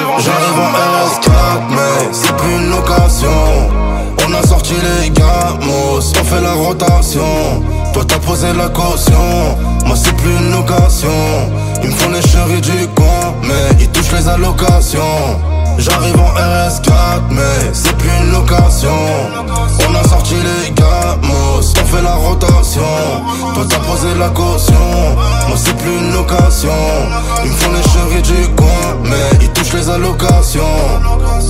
J'arrive en RS4 mais c'est plus une location. On a sorti les gamos, on fait la rotation. Toi t'as posé la caution, moi c'est plus une location. Ils me font les chéris du coin, mais ils touchent les allocations. J'arrive en RS4 mais c'est plus une location. On a sorti les gamos, on fait la rotation. Toi t'as posé la caution, moi c'est plus une location. Ils me font les chéris du coin, mais ils touchent les allocations.